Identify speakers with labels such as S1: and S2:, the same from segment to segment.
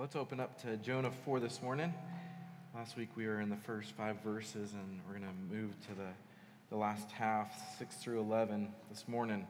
S1: Let's open up to Jonah 4 this morning. Last week we were in the first 5 verses, and we're going to move to the last half, 6 through 11 this morning.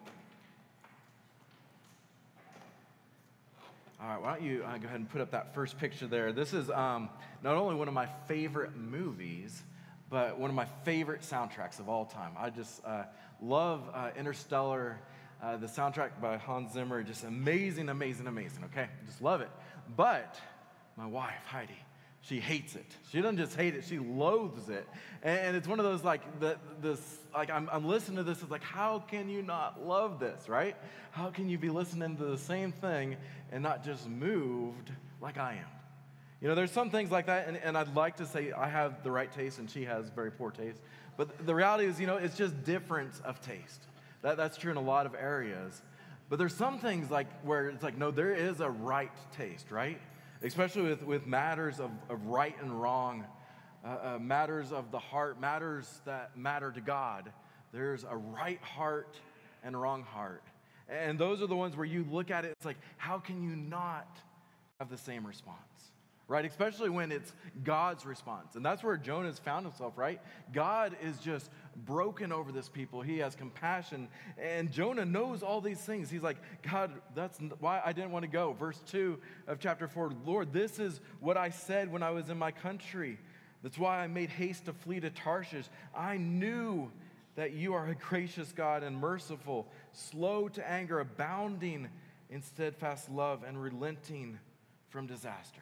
S1: All right, why don't you go ahead and put up that first picture there. This is not only one of my favorite movies, but one of my favorite soundtracks of all time. I just love Interstellar, the soundtrack by Hans Zimmer, just amazing, okay? Just love it. But my wife, Heidi, she hates it. She doesn't just hate it, she loathes it. And it's one of those, I'm listening to this, it's like, how can you not love this, right? How can you be listening to the same thing and not just moved like I am? You know, there's some things like that, and I'd like to say I have the right taste and she has very poor taste. But the reality is, it's just difference of taste. That's true in a lot of areas. But there's some things like where it's like, no, there is a right taste, right? Especially with matters of right and wrong, matters of the heart, matters that matter to God. There's a right heart and a wrong heart. And those are the ones where you look at it, it's like, how can you not have the same response? Right? Especially when it's God's response. And that's where Jonah's found himself, right? God is just broken over this people. He has compassion. And Jonah knows all these things. He's like, God, that's why I didn't want to go. Verse 2 of chapter 4, Lord, this is what I said when I was in my country. That's why I made haste to flee to Tarshish. I knew that you are a gracious God and merciful, slow to anger, abounding in steadfast love, and relenting from disasters.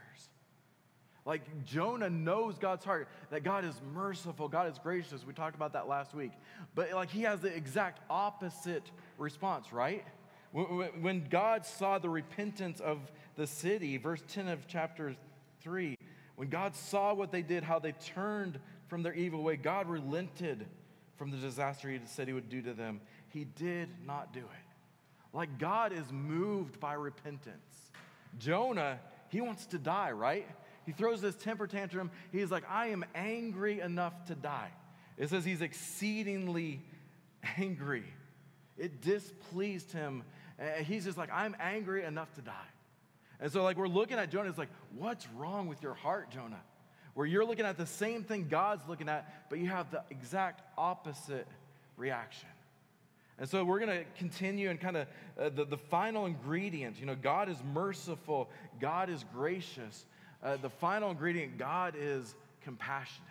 S1: Like Jonah knows God's heart, that God is merciful, God is gracious. We talked about that last week. But like he has the exact opposite response, right? When God saw the repentance of the city, verse 10 of chapter 3, when God saw what they did, how they turned from their evil way, God relented from the disaster he said he would do to them. He did not do it. Like God is moved by repentance. Jonah, he wants to die, right? He throws this temper tantrum. He's like, I am angry enough to die. It says he's exceedingly angry. It displeased him. He's just like, I'm angry enough to die. And so like we're looking at Jonah, it's like, what's wrong with your heart, Jonah? Where you're looking at the same thing God's looking at, but you have the exact opposite reaction. And so we're going to continue and kind of the final ingredient. God is merciful. God is gracious. The final ingredient, God is compassionate.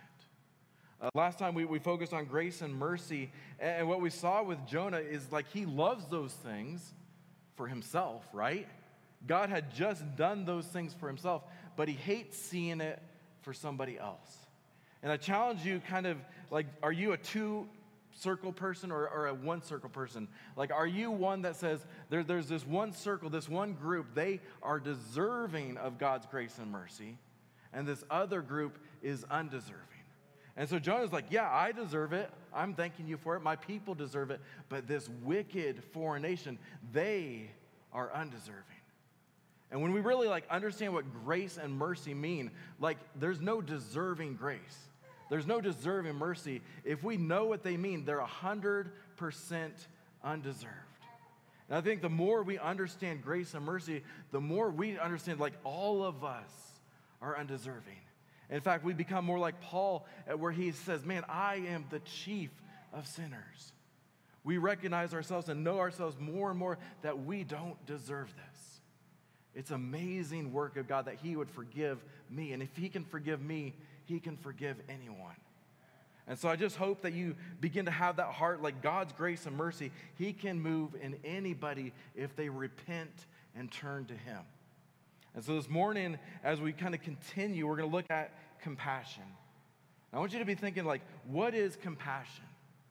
S1: Last time we focused on grace and mercy, and what we saw with Jonah is like he loves those things for himself, right? God had just done those things for himself, but he hates seeing it for somebody else. And I challenge you kind of like, are you a two-circle person or a one-circle person? Like, are you one that says there's this one circle, this one group, they are deserving of God's grace and mercy, and this other group is undeserving? And so Jonah's like, yeah, I deserve it. I'm thanking you for it. My people deserve it. But this wicked foreign nation, they are undeserving. And when we really understand what grace and mercy mean, there's no deserving grace. There's no deserving mercy. If we know what they mean, they're 100% undeserved. And I think the more we understand grace and mercy, the more we understand all of us are undeserving. In fact, we become more like Paul, where he says, man, I am the chief of sinners. We recognize ourselves and know ourselves more and more that we don't deserve this. It's amazing work of God that he would forgive me. And if he can forgive me, he can forgive anyone. And so I just hope that you begin to have that heart, like God's grace and mercy, he can move in anybody if they repent and turn to him. And so this morning, as we kind of continue, we're going to look at compassion. I want you to be thinking, what is compassion?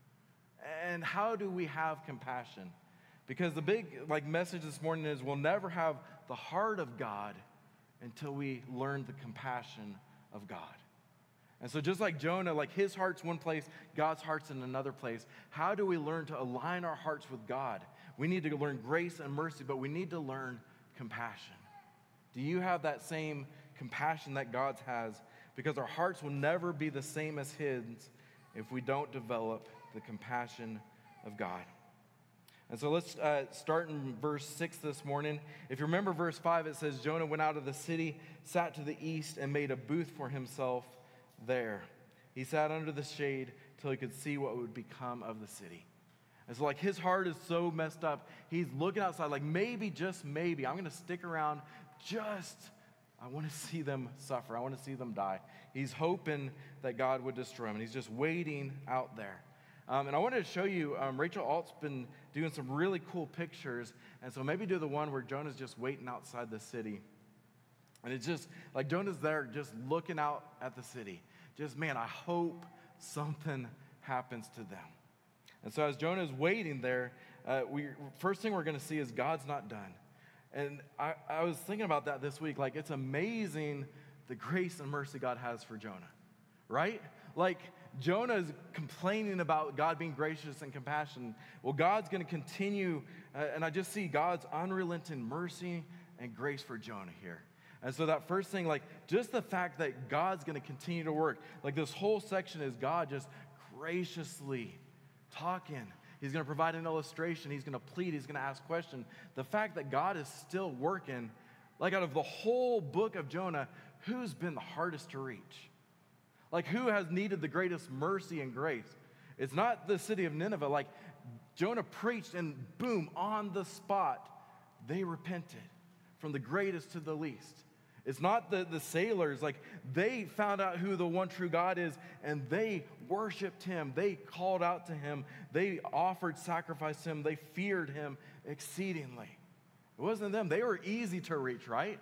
S1: And how do we have compassion? Because the big message this morning is we'll never have the heart of God until we learn the compassion of God. And so just like Jonah, his heart's one place, God's heart's in another place. How do we learn to align our hearts with God? We need to learn grace and mercy, but we need to learn compassion. Do you have that same compassion that God has? Because our hearts will never be the same as his if we don't develop the compassion of God. And so let's start in verse 6 this morning. If you remember verse 5, it says, Jonah went out of the city, sat to the east, and made a booth for himself there. He sat under the shade till he could see what would become of the city. And so like his heart is so messed up, he's looking outside like maybe, just maybe, I'm going to stick around I want to see them suffer. I want to see them die. He's hoping that God would destroy him, and he's just waiting out there. And I wanted to show you, Rachel Alt's been doing some really cool pictures, and so maybe do the one where Jonah's just waiting outside the city. And it's just like Jonah's there just looking out at the city. Just, man, I hope something happens to them. And so as Jonah's waiting there, first thing we're going to see is God's not done. And I was thinking about that this week. Like, it's amazing the grace and mercy God has for Jonah, right? Like, Jonah is complaining about God being gracious and compassionate. Well, God's going to continue, and I just see God's unrelenting mercy and grace for Jonah here. And so that first thing, like, just the fact that God's going to continue to work. Like, this whole section is God just graciously talking. He's going to provide an illustration. He's going to plead. He's going to ask questions. The fact that God is still working, like out of the whole book of Jonah, who's been the hardest to reach? Like, who has needed the greatest mercy and grace? It's not the city of Nineveh. Like, Jonah preached and boom, on the spot, they repented from the greatest to the least. It's not the sailors. Like, they found out who the one true God is, and they worshiped him. They called out to him. They offered sacrifice to him. They feared him exceedingly. It wasn't them. They were easy to reach, right?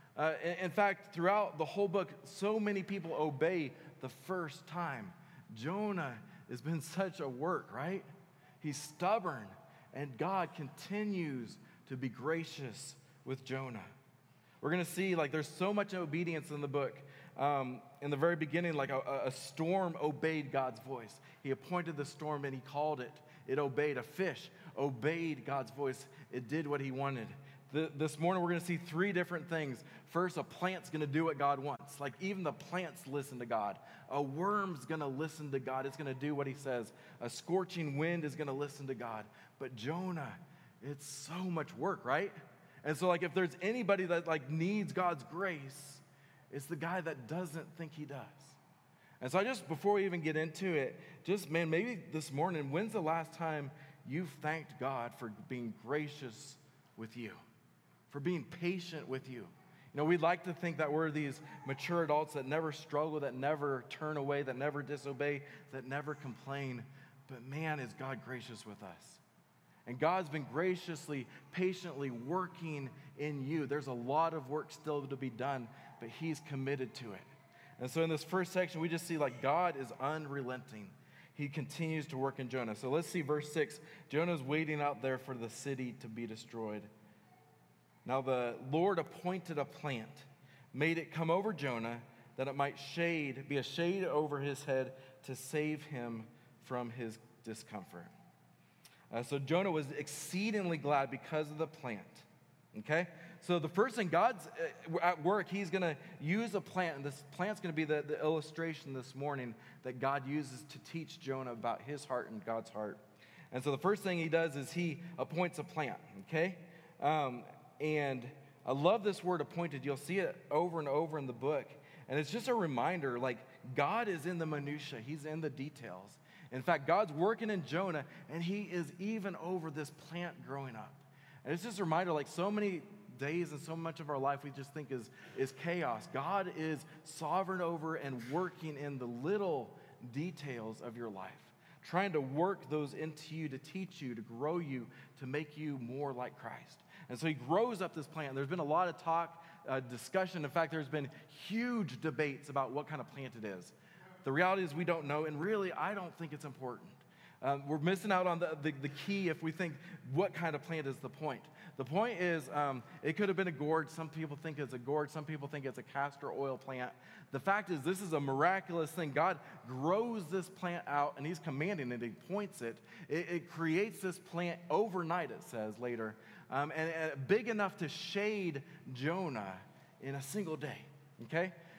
S1: In fact, throughout the whole book, so many people obey the first time. Jonah has been such a work, right? He's stubborn, and God continues to be gracious with Jonah. We're going to see, like, there's so much obedience in the book. In the very beginning, like a storm obeyed God's voice. He appointed the storm and he called it. It obeyed. A fish obeyed God's voice. It did what he wanted. This morning, we're going to see three different things. First, a plant's going to do what God wants. Like, even the plants listen to God. A worm's going to listen to God. It's going to do what he says. A scorching wind is going to listen to God. But Jonah, it's so much work, right? And so, like, if there's anybody that, like, needs God's grace, it's the guy that doesn't think he does. And so I just, before we even get into it, just, man, maybe this morning, when's the last time you've thanked God for being gracious with you, for being patient with you? You know, we'd like to think that we're these mature adults that never struggle, that never turn away, that never disobey, that never complain. But man, is God gracious with us. And God's been graciously, patiently working in you. There's a lot of work still to be done, but he's committed to it. And so in this first section, we just see like God is unrelenting. He continues to work in Jonah. So let's see verse 6. Jonah's waiting out there for the city to be destroyed. Now the Lord appointed a plant, made it come over Jonah, that it might be a shade over his head to save him from his discomfort. So Jonah was exceedingly glad because of the plant, okay? So the first thing, God's at work, he's going to use a plant, and this plant's going to be the illustration this morning that God uses to teach Jonah about his heart and God's heart. And so the first thing he does is he appoints a plant, okay? And I love this word appointed. You'll see it over and over in the book. And it's just a reminder, like, God is in the minutia. He's in the details. In fact, God's working in Jonah, and he is even over this plant growing up. And it's just a reminder, like so many days and so much of our life we just think is chaos. God is sovereign over and working in the little details of your life, trying to work those into you, to teach you, to grow you, to make you more like Christ. And so he grows up this plant. There's been a lot of talk, discussion. In fact, there's been huge debates about what kind of plant it is. The reality is we don't know, and really, I don't think it's important. We're missing out on the key if we think what kind of plant is the point. The point is it could have been a gourd. Some people think it's a gourd. Some people think it's a castor oil plant. The fact is this is a miraculous thing. God grows this plant out, and he's commanding it. He points it. It creates this plant overnight, it says later, and big enough to shade Jonah in a single day, okay?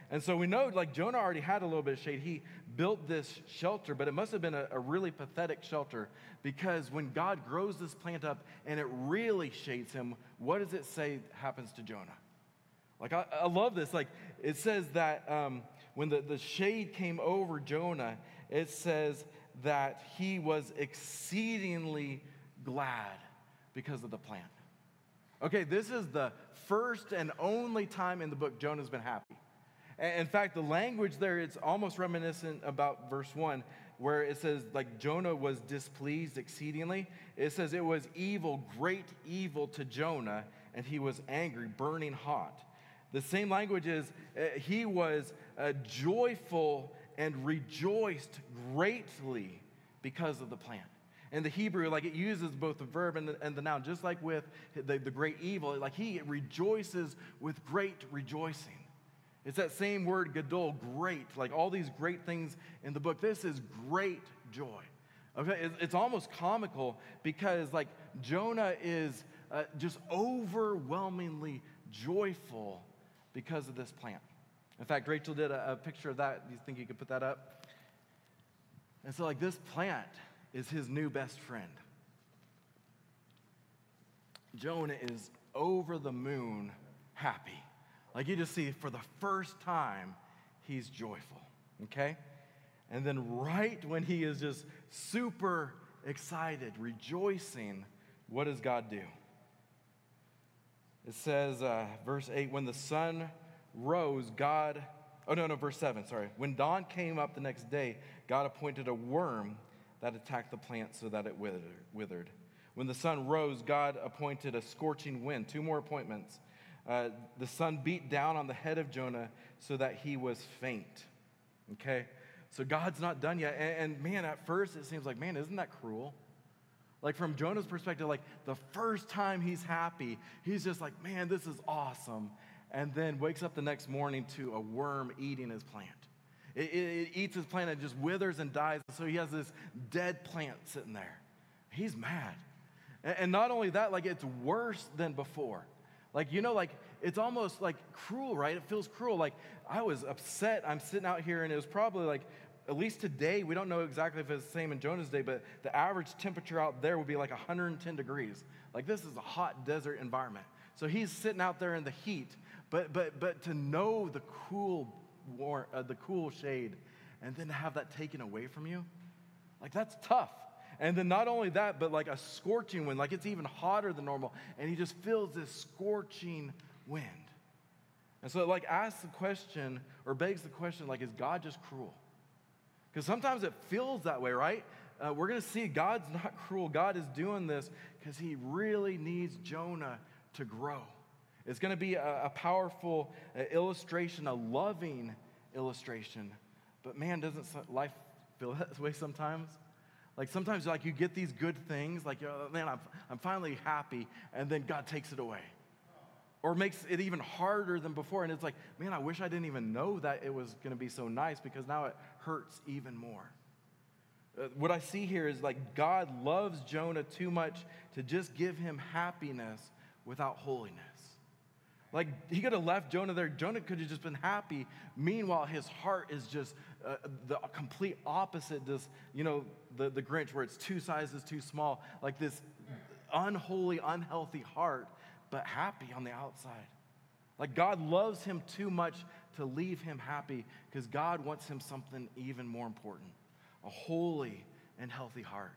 S1: And so we know like Jonah already had a little bit of shade. He built this shelter, but it must have been a really pathetic shelter, because when God grows this plant up and it really shades him, what does it say happens to Jonah? Like, I love this. Like, it says that when the shade came over Jonah, it says that he was exceedingly glad because of the plant. Okay, this is the first and only time in the book Jonah's been happy. In fact, the language there, it's almost reminiscent about verse 1, where it says, like, Jonah was displeased exceedingly. It says it was evil, great evil to Jonah, and he was angry, burning hot. The same language is he was joyful and rejoiced greatly because of the plant. In the Hebrew, like, it uses both the verb and the noun, just like with the great evil. Like, he rejoices with great rejoicing. It's that same word, gadol, great, like all these great things in the book. This is great joy. Okay, it's almost comical because, like, Jonah is just overwhelmingly joyful because of this plant. In fact, Rachel did a picture of that. Do you think you could put that up? And so, like, this plant is his new best friend. Jonah is over the moon happy. Like, you just see for the first time, he's joyful, okay? And then right when he is just super excited, rejoicing, what does God do? It says, verse 8, when the sun rose, verse 7, sorry. When dawn came up the next day, God appointed a worm that attacked the plant so that it withered. When the sun rose, God appointed a scorching wind, 2 more appointments. The sun beat down on the head of Jonah so that he was faint. Okay? So God's not done yet. And man, at first it seems like, man, isn't that cruel? Like, from Jonah's perspective, like, the first time he's happy, he's just like, man, this is awesome. And then wakes up the next morning to a worm eating his plant. It eats his plant and just withers and dies. So he has this dead plant sitting there. He's mad. And not only that, like, it's worse than before. Like, you know, like, it's almost like cruel, right? It feels cruel. Like, I was upset. I'm sitting out here, and it was probably like, at least today, we don't know exactly if it's the same in Jonah's day, but the average temperature out there would be like 110 degrees. Like, this is a hot desert environment. So he's sitting out there in the heat, but to know the cool shade, and then to have that taken away from you, like, that's tough. And then not only that, but like a scorching wind, like it's even hotter than normal, and he just feels this scorching wind. And so it like asks the question, or begs the question, like, is God just cruel? Because sometimes it feels that way, right? We're going to see God's not cruel. God is doing this because he really needs Jonah to grow. It's going to be a powerful illustration, a loving illustration. But man, doesn't life feel that way sometimes? Like, sometimes, like, you get these good things, like, man, I'm finally happy, and then God takes it away. Or makes it even harder than before, and it's like, man, I wish I didn't even know that it was going to be so nice, because now it hurts even more. What I see here is, like, God loves Jonah too much to just give him happiness without holiness. Like, he could have left Jonah there. Jonah could have just been happy. Meanwhile, his heart is just the complete opposite. This, you know, the Grinch, where it's 2 sizes too small. Like this unholy, unhealthy heart, but happy on the outside. Like, God loves him too much to leave him happy, because God wants him something even more important, a holy and healthy heart.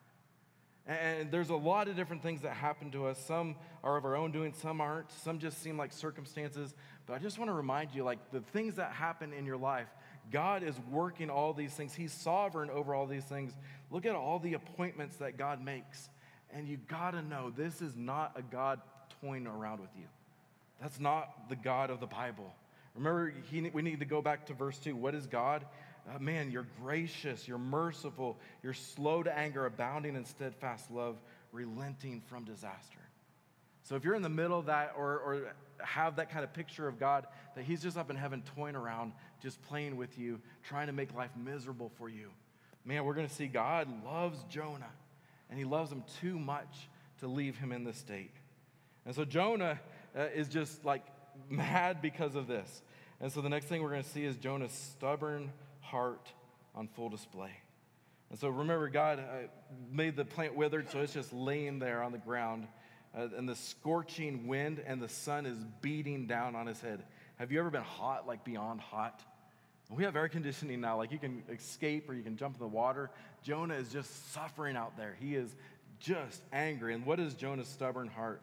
S1: And there's a lot of different things that happen to us. Some are of our own doing, some aren't. Some just seem like circumstances. But I just want to remind you, like, the things that happen in your life, God is working all these things. He's sovereign over all these things. Look at all the appointments that God makes. And you got to know, this is not a God toying around with you. That's not the God of the Bible. Remember, we need to go back to verse 2. What is God? Man, you're gracious, you're merciful, you're slow to anger, abounding in steadfast love, relenting from disaster. So if you're in the middle of that, or have that kind of picture of God, that he's just up in heaven toying around, just playing with you, trying to make life miserable for you, man, we're going to see God loves Jonah, and he loves him too much to leave him in this state. And so Jonah is just like mad because of this. And so the next thing we're going to see is Jonah's stubborn heart on full display. And so remember, God made the plant withered, so it's just laying there on the ground. And the scorching wind and the sun is beating down on his head. Have you ever been hot, like beyond hot? We have air conditioning now, like you can escape or you can jump in the water. Jonah is just suffering out there. He is just angry. And what is Jonah's stubborn heart?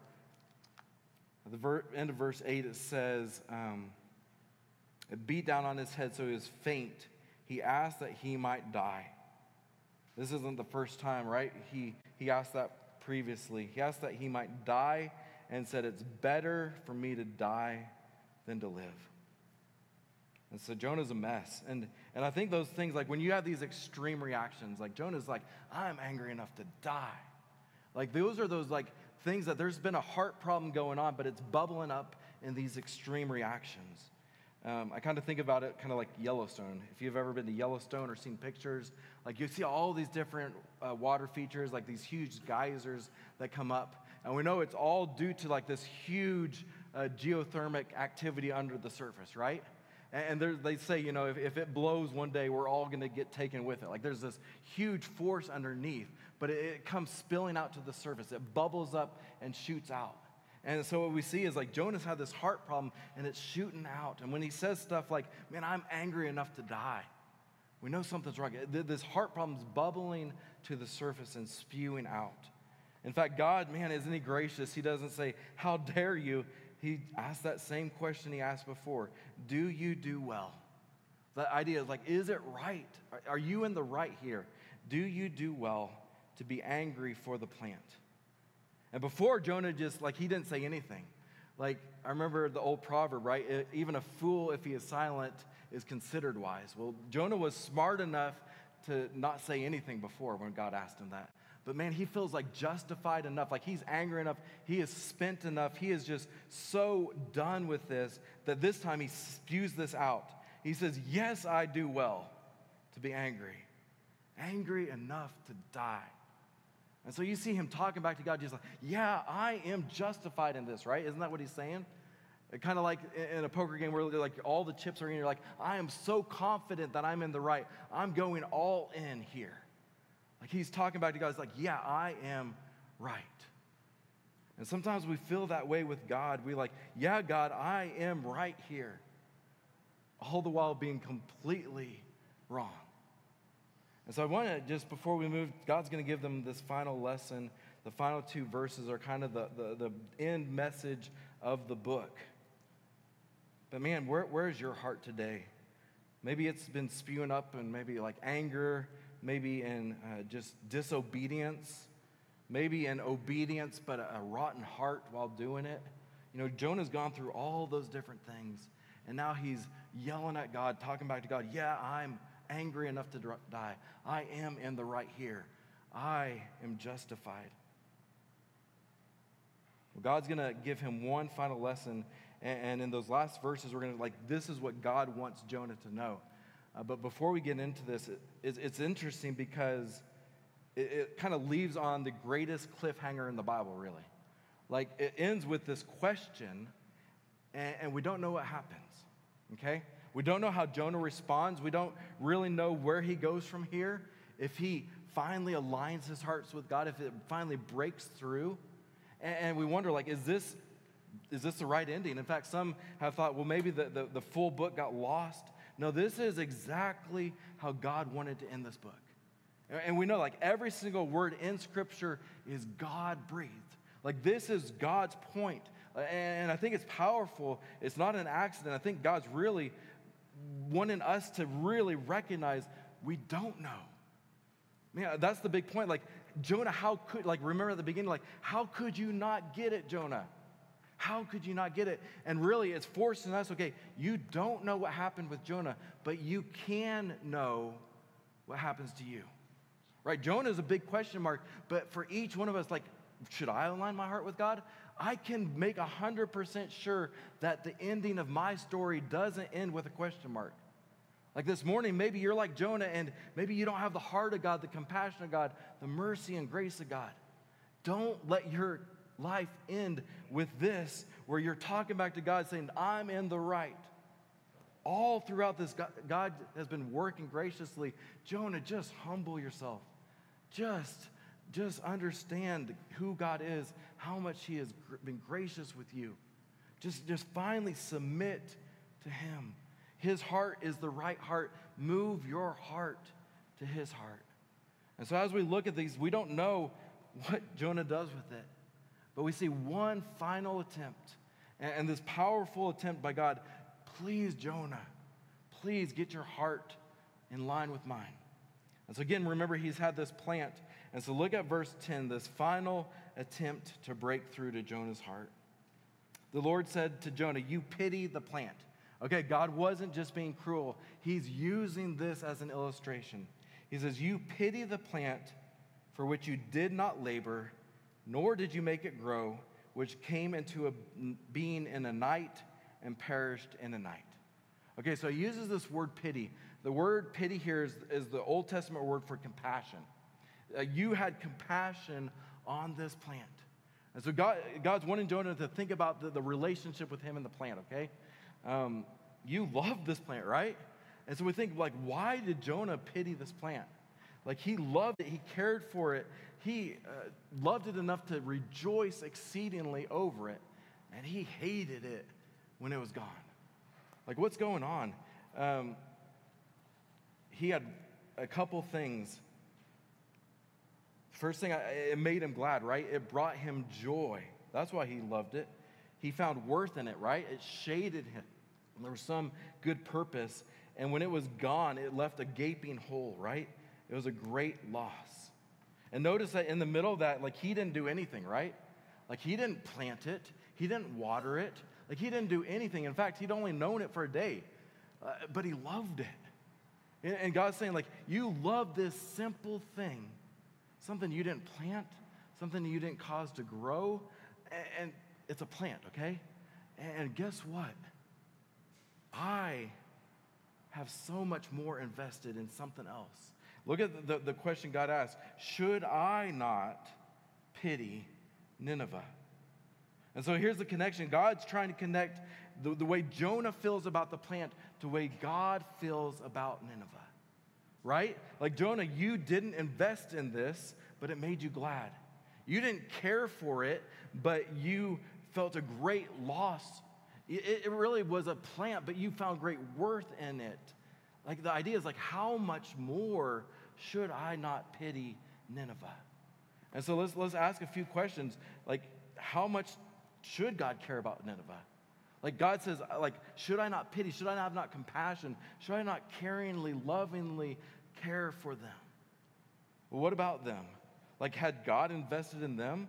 S1: At the end of verse 8, it says, it beat down on his head so he was faint. He asked that he might die. This isn't the first time, right? He asked that previously. He asked that he might die and said, it's better for me to die than to live. And so Jonah's a mess. And I think those things, like when you have these extreme reactions, like Jonah's like, I'm angry enough to die. Like those are those like things that there's been a heart problem going on, but it's bubbling up in these extreme reactions. I kind of think about it kind of like Yellowstone. If you've ever been to Yellowstone or seen pictures, like you see all these different water features, like these huge geysers that come up. And we know it's all due to like this huge geothermic activity under the surface, right? And they say, you know, if it blows one day, we're all going to get taken with it. Like there's this huge force underneath, but it comes spilling out to the surface. It bubbles up and shoots out. And so what we see is like Jonah's had this heart problem and it's shooting out. And when he says stuff like, man, I'm angry enough to die, we know something's wrong. This heart problem's bubbling to the surface and spewing out. In fact, God, man, isn't he gracious? He doesn't say, how dare you? He asks that same question he asked before. Do you do well? The idea is like, is it right? Are you in the right here? Do you do well to be angry for the plant? And before Jonah just like, he didn't say anything. Like, I remember the old proverb, right? Even a fool, if he is silent, is considered wise. Well, Jonah was smart enough to not say anything before when God asked him that. But man, he feels like justified enough, like he's angry enough, he is spent enough, he is just so done with this that this time he spews this out. He says, yes, I do well to be angry enough to die. And so you see him talking back to God, just like, yeah, I am justified in this, right? Isn't that what he's saying? Kind of like in a poker game where like all the chips are in, you're like, I am so confident that I'm in the right. I'm going all in here. Like he's talking back to God, he's like, yeah, I am right. And sometimes we feel that way with God. We like, yeah, God, I am right here. All the while being completely wrong. And so I want to, just before we move, God's going to give them this final lesson. The final two verses are kind of the end message of the book. But man, where is your heart today? Maybe it's been spewing up in maybe like anger, maybe in just disobedience, maybe in obedience, but a rotten heart while doing it. You know, Jonah's gone through all those different things, and now he's yelling at God, talking back to God, yeah, I'm angry enough to die. I am in the right here. I am justified. Well, God's going to give him one final lesson, and in those last verses, we're going to, like, this is what God wants Jonah to know. But before we get into this, it's interesting because it kind of leaves on the greatest cliffhanger in the Bible, really. Like, it ends with this question, and we don't know what happens, okay? We don't know how Jonah responds. We don't really know where he goes from here. If he finally aligns his hearts with God, if it finally breaks through. And we wonder, like, is this the right ending? In fact, some have thought, well, maybe the full book got lost. No, this is exactly how God wanted to end this book. And we know, like, every single word in Scripture is God-breathed. Like, this is God's point. And I think it's powerful. It's not an accident. I think God's really wanting us to really recognize we don't know. Man, that's the big point. Like, Jonah, remember at the beginning, like, how could you not get it, Jonah? How could you not get it? And really, it's forcing us, okay, you don't know what happened with Jonah, but you can know what happens to you. Right? Jonah is a big question mark, but for each one of us, like, should I align my heart with God? I can make 100% sure that the ending of my story doesn't end with a question mark. Like this morning, maybe you're like Jonah, and maybe you don't have the heart of God, the compassion of God, the mercy and grace of God. Don't let your life end with this, where you're talking back to God saying, I'm in the right. all throughout this, God has been working graciously. Jonah, just humble yourself. Just understand who God is, how much he has been gracious with you. Just finally submit to him. His heart is the right heart. Move your heart to his heart. And so as we look at these, we don't know what Jonah does with it. But we see one final attempt. And this powerful attempt by God, please, Jonah, please get your heart in line with mine. And so again, remember, he's had this plant. And so look at verse 10, this final attempt to break through to Jonah's heart. The Lord said to Jonah, you pity the plant. Okay, God wasn't just being cruel. He's using this as an illustration. He says, you pity the plant for which you did not labor, nor did you make it grow, which came into a being in a night and perished in a night. Okay, so he uses this word pity. The word pity here is the Old Testament word for compassion. You had compassion on this plant. And so God's wanting Jonah to think about the relationship with him and the plant, okay? You love this plant, right? And so we think, like, why did Jonah pity this plant? Like, he loved it. He cared for it. He loved it enough to rejoice exceedingly over it. And he hated it when it was gone. Like, what's going on? He had a couple things. First thing, it made him glad, right? It brought him joy. That's why he loved it. He found worth in it, right? It shaded him. There was some good purpose. And when it was gone, it left a gaping hole, right? It was a great loss. And notice that in the middle of that, like, he didn't do anything, right? Like, he didn't plant it. He didn't water it. Like, he didn't do anything. In fact, he'd only known it for a day. But he loved it. And God's saying, like, you love this simple thing. Something you didn't plant. Something you didn't cause to grow. And it's a plant, okay? And guess what? I have so much more invested in something else. Look at the question God asked. Should I not pity Nineveh? And so here's the connection. God's trying to connect the way Jonah feels about the plant to the way God feels about Nineveh. Right? Like, Jonah, you didn't invest in this, but it made you glad. You didn't care for it, but you felt a great loss. It really was a plant, but you found great worth in it. Like, the idea is, like, how much more should I not pity Nineveh? And so let's ask a few questions. Like, how much should God care about Nineveh? Like, God says, like, should I not pity? Should I not have compassion? Should I not caringly, lovingly care for them? Well, what about them? Like, had God invested in them?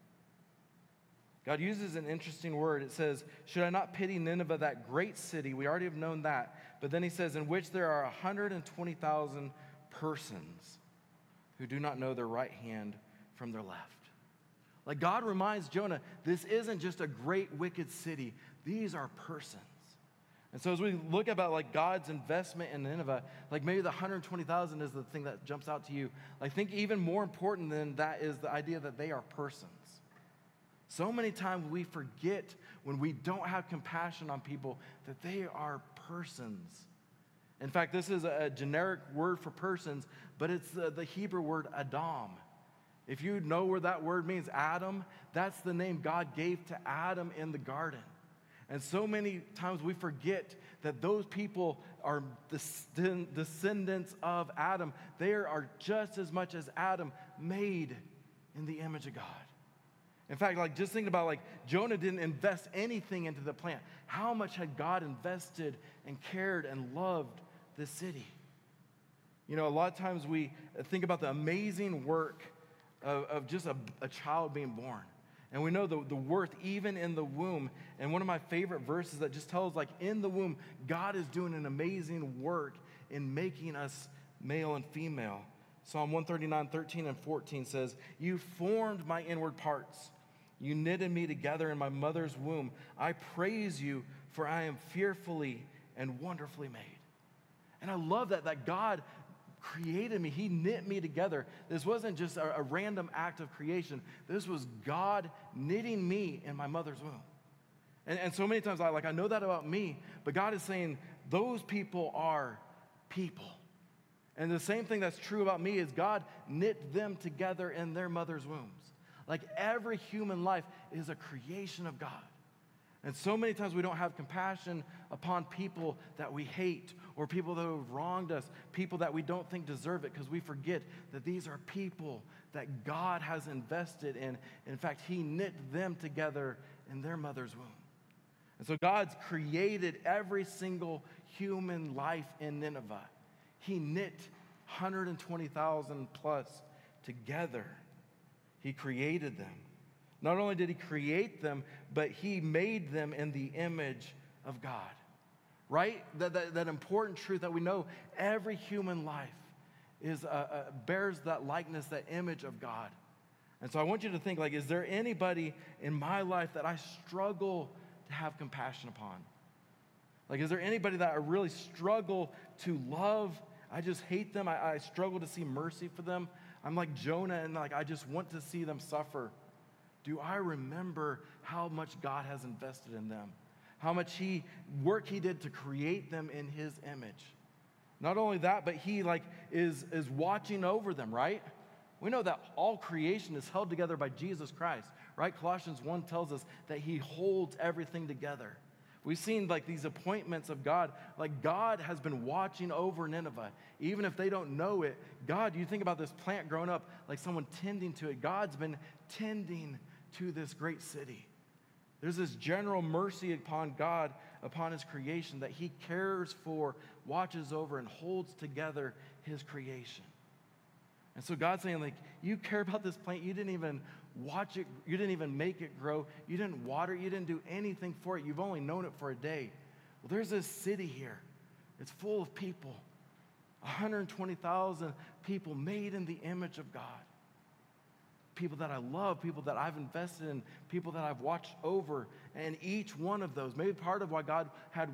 S1: God uses an interesting word. It says, should I not pity Nineveh, that great city? We already have known that. But then he says, in which there are 120,000 persons who do not know their right hand from their left. Like, God reminds Jonah, this isn't just a great wicked city. These are persons. And so as we look about, like, God's investment in Nineveh, like, maybe the 120,000 is the thing that jumps out to you. I think even more important than that is the idea that they are persons. So many times we forget, when we don't have compassion on people, that they are persons. In fact, this is a generic word for persons, but it's the Hebrew word Adam. If you know where that word means, Adam, that's the name God gave to Adam in the garden. And so many times we forget that those people are the descendants of Adam. They are just as much as Adam, made in the image of God. In fact, like, just think about, like, Jonah didn't invest anything into the plant. How much had God invested and cared and loved this city? You know, a lot of times we think about the amazing work of just a child being born. And we know the worth even in the womb. And one of my favorite verses that just tells, like, in the womb, God is doing an amazing work in making us male and female. Psalm 139, 13 and 14 says, you formed my inward parts. You knitted me together in my mother's womb. I praise you, for I am fearfully and wonderfully made. And I love that God created me. He knit me together. This wasn't just a random act of creation. This was God knitting me in my mother's womb. And so many times I know that about me, but God is saying those people are people. And the same thing that's true about me is God knit them together in their mother's wombs. Like every human life is a creation of God. And so many times we don't have compassion upon people that we hate or people that have wronged us, people that we don't think deserve it, because we forget that these are people that God has invested in. In fact, he knit them together in their mother's womb. And so God's created every single human life in Nineveh. He knit 120,000 plus together. He created them. Not only did he create them, but he made them in the image of God. Right? That important truth that we know every human life bears that likeness, that image of God. And so I want you to think, like, is there anybody in my life that I struggle to have compassion upon? Like, is there anybody that I really struggle to love? I just hate them. I struggle to see mercy for them. I'm like Jonah, and like I just want to see them suffer. Do I remember how much God has invested in them? How much work he did to create them in his image? Not only that, but he is watching over them, right? We know that all creation is held together by Jesus Christ, right? Colossians 1 tells us that he holds everything together. We've seen like these appointments of God. Like God has been watching over Nineveh. Even if they don't know it, God, you think about this plant growing up, like someone tending to it. God's been tending to this great city. There's this general mercy upon God, upon his creation, that he cares for, watches over, and holds together his creation. And so God's saying, like, you care about this plant. You didn't even watch it. You didn't even make it grow. You didn't water it. You didn't do anything for it. You've only known it for a day. Well, there's this city here. It's full of people. 120,000 people made in the image of God. People that I love, people that I've invested in, people that I've watched over. And each one of those, maybe part of why God had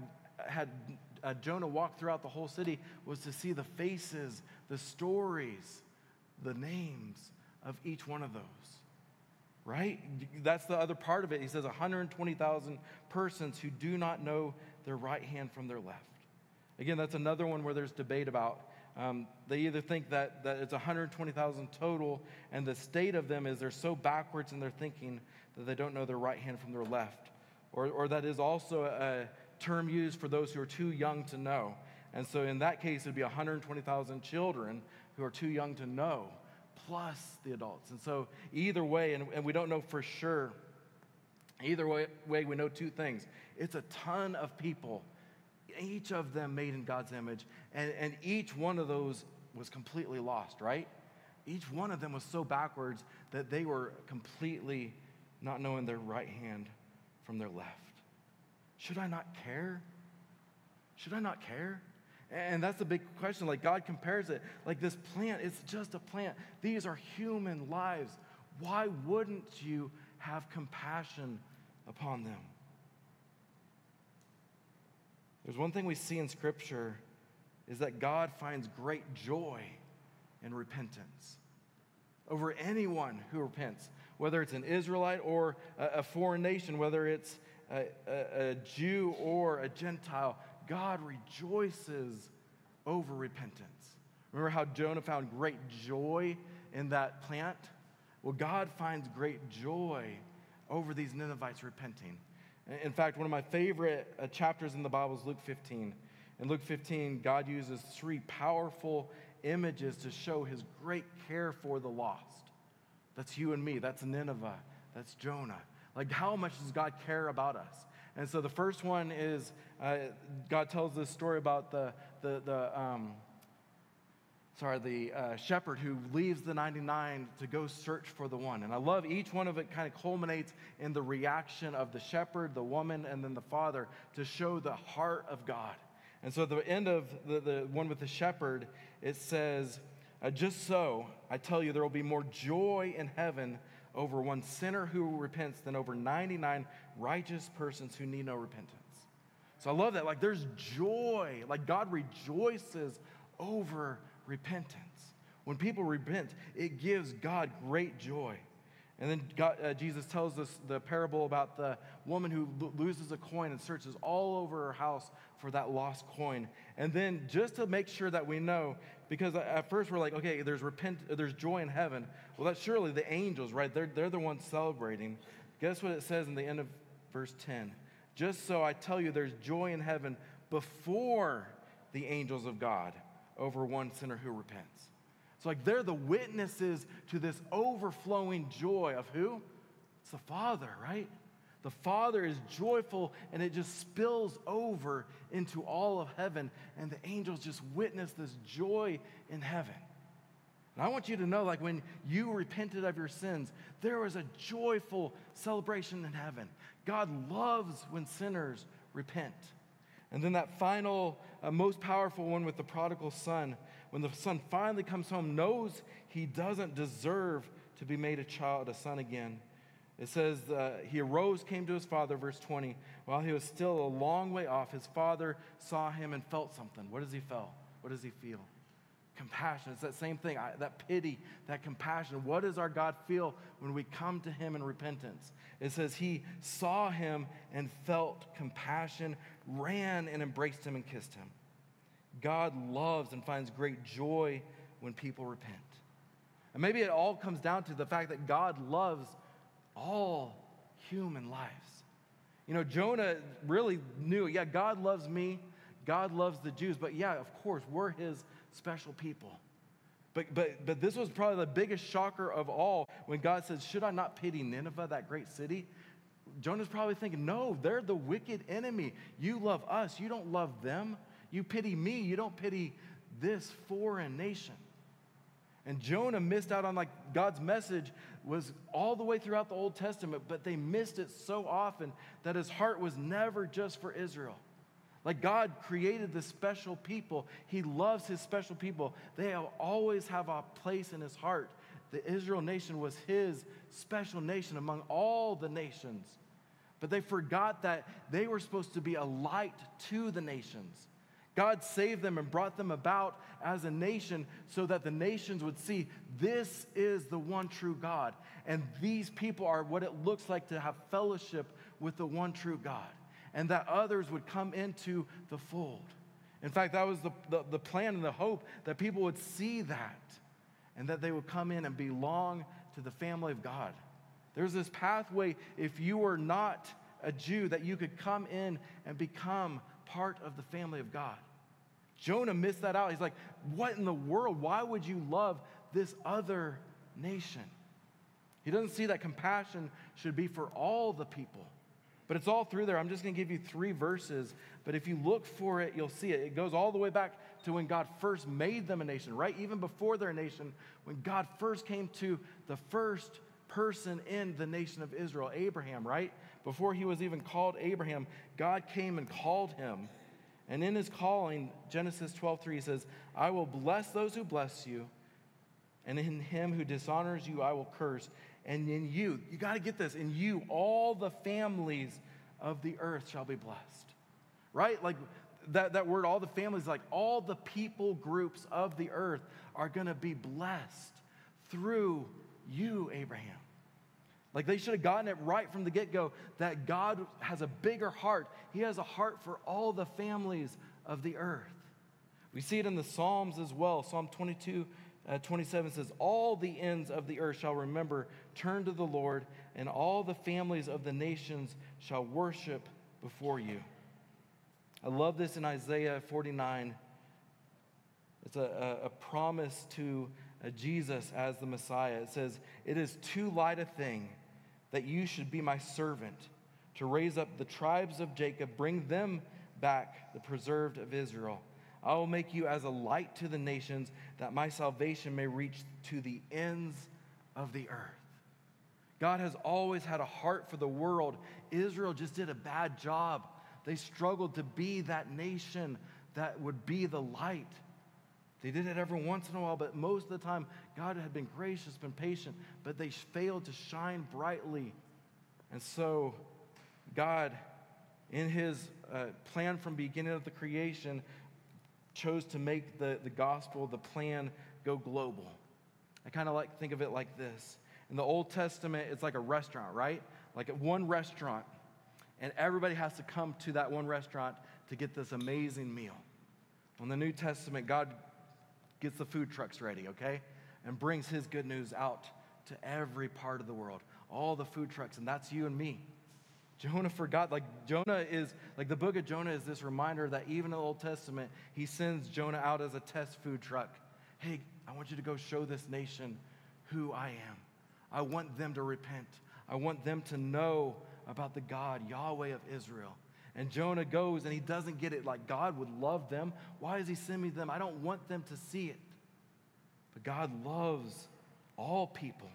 S1: Jonah walk throughout the whole city was to see the faces, the stories, the names of each one of those, right? That's the other part of it. He says 120,000 persons who do not know their right hand from their left. Again, that's another one where there's debate about. They either think that it's 120,000 total, and the state of them is they're so backwards in their thinking that they don't know their right hand from their left. Or that is also a term used for those who are too young to know. And so in that case, it would be 120,000 children who are too young to know, plus the adults. And so either way, and we don't know for sure, either way we know two things. It's a ton of people, each of them made in God's image, and each one of those was completely lost, right? Each one of them was so backwards that they were completely not knowing their right hand from their left. Should I not care? Should I not care? And that's the big question. Like God compares it, like this plant, it's just a plant. These are human lives. Why wouldn't you have compassion upon them? There's one thing we see in Scripture is that God finds great joy in repentance over anyone who repents, whether it's an Israelite or a foreign nation, whether it's a Jew or a Gentile. God rejoices over repentance. Remember how Jonah found great joy in that plant? Well, God finds great joy over these Ninevites repenting. In fact, one of my favorite chapters in the Bible is Luke 15. In Luke 15, God uses three powerful images to show his great care for the lost. That's you and me. That's Nineveh. That's Jonah. Like, how much does God care about us? And so the first one is God tells this story about the shepherd who leaves the 99 to go search for the one. And I love each one of it kind of culminates in the reaction of the shepherd, the woman, and then the father to show the heart of God. And so at the end of the one with the shepherd, it says, just so, I tell you, there will be more joy in heaven over one sinner who repents than over 99 righteous persons who need no repentance. So I love that. Like there's joy. Like God rejoices over repentance. When people repent, it gives God great joy. And then Jesus tells us the parable about the woman who loses a coin and searches all over her house for that lost coin. And then just to make sure that we know, because at first we're like, okay, there's joy in heaven. Well, that's surely the angels, right? They're the ones celebrating. Guess what it says in the end of verse 10? Just so I tell you, there's joy in heaven before the angels of God over one sinner who repents. So like they're the witnesses to this overflowing joy of who? It's the Father, right? The Father is joyful, and it just spills over into all of heaven, and the angels just witness this joy in heaven. And I want you to know, like when you repented of your sins, there was a joyful celebration in heaven. God loves when sinners repent. And then that final, most powerful one with the prodigal son, when the son finally comes home, knows he doesn't deserve to be made a son again. It says, he arose, came to his father, verse 20. While he was still a long way off, his father saw him and felt something. What does he feel? What does he feel? Compassion. It's that same thing, that pity, that compassion. What does our God feel when we come to him in repentance? It says he saw him and felt compassion, ran and embraced him and kissed him. God loves and finds great joy when people repent. And maybe it all comes down to the fact that God loves all human lives. You know, Jonah really knew, yeah, God loves me, God loves the Jews, but yeah, of course, we're his special people. But this was probably the biggest shocker of all when God says, should I not pity Nineveh, that great city? Jonah's probably thinking, no, they're the wicked enemy. You love us, you don't love them. You pity me, you don't pity this foreign nation. And Jonah missed out on, like, God's message was all the way throughout the Old Testament, but they missed it so often that his heart was never just for Israel. Like, God created this special people. He loves his special people. They always have a place in his heart. The Israel nation was his special nation among all the nations. But they forgot that they were supposed to be a light to the nations. God saved them and brought them about as a nation so that the nations would see this is the one true God. And these people are what it looks like to have fellowship with the one true God. And that others would come into the fold. In fact, that was the plan and the hope, that people would see that and that they would come in and belong to the family of God. There's this pathway, if you were not a Jew, that you could come in and become part of the family of God. Jonah missed that out. He's like, what in the world? Why would you love this other nation? He doesn't see that compassion should be for all the people. But it's all through there. I'm just going to give you 3 verses, but if you look for it, you'll see it. It goes all the way back to when God first made them a nation, right? Even before their nation, when God first came to the first person in the nation of Israel, Abraham, right? Before he was even called Abraham, God came and called him. And in his calling, Genesis 12:3 says, I will bless those who bless you, and in him who dishonors you, I will curse. And in you got to get this, in you, all the families of the earth shall be blessed. Right? Like that word, all the families, like all the people groups of the earth are going to be blessed through you, Abraham. Like they should have gotten it right from the get-go that God has a bigger heart. He has a heart for all the families of the earth. We see it in the Psalms as well. Psalm 22:27 says, all the ends of the earth shall remember, turn to the Lord, and all the families of the nations shall worship before you. I love this in Isaiah 49. It's a promise to Jesus as the Messiah. It says, it is too light a thing that you should be my servant, to raise up the tribes of Jacob, bring them back, the preserved of Israel. I will make you as a light to the nations, that my salvation may reach to the ends of the earth. God has always had a heart for the world. Israel just did a bad job. They struggled to be that nation that would be the light. They did it every once in a while, but most of the time, God had been gracious, been patient, but they failed to shine brightly. And so, God, in his plan from the beginning of the creation, chose to make the gospel, the plan, go global. I kind of think of it like this. In the Old Testament, it's like a restaurant, right? Like one restaurant, and everybody has to come to that one restaurant to get this amazing meal. In the New Testament, God gets the food trucks ready, okay? And brings his good news out to every part of the world. All the food trucks, and that's you and me. Jonah forgot, Jonah is, the book of Jonah is this reminder that even in the Old Testament, he sends Jonah out as a test food truck. Hey, I want you to go show this nation who I am. I want them to repent. I want them to know about the God, Yahweh of Israel. And Jonah goes and he doesn't get it, like God would love them. Why is he sending them? I don't want them to see it. But God loves all people.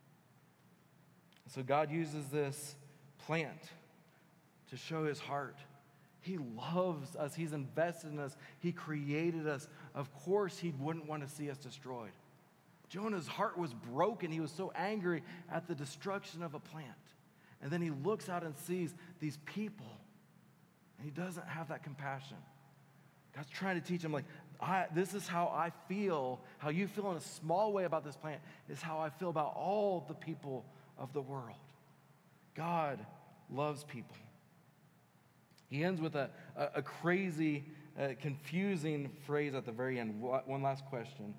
S1: So God uses this plant to show his heart. He loves us. He's invested in us. He created us. Of course, he wouldn't want to see us destroyed. Jonah's heart was broken. He was so angry at the destruction of a plant. And then he looks out and sees these people, and he doesn't have that compassion. God's trying to teach him, this is how I feel, how you feel in a small way about this plant is how I feel about all the people of the world. God loves people. He ends with a crazy, confusing phrase at the very end. One last question.